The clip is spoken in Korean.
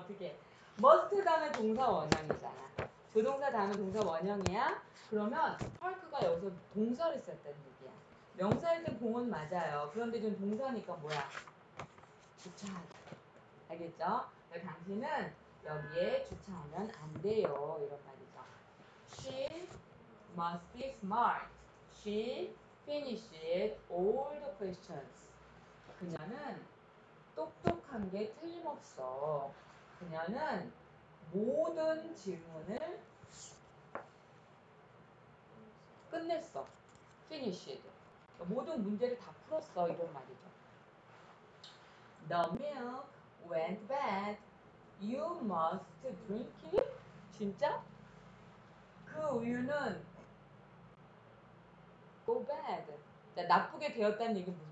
어떻게? must 다음에 동사 원형이잖아. 조동사 다음에 동사 원형이야? 그러면 park가 여기서 동사를 썼다는 얘기야. 명사일 땐 공은 맞아요. 그런데 좀 동사니까 뭐야? 주차하다. 알겠죠? 당신은 여기에 주차하면 안 돼요. 이런 말이죠. She must be smart. She finished all the questions. 그녀는 똑똑한 게 틀림없어. 그녀는 모든 질문을 끝냈어. finished. 모든 문제를 다 풀었어. 이런 말이죠. The milk went bad. You must drink it. 진짜? 그 우유는 go bad. 자, 나쁘게 되었다는 얘기 무슨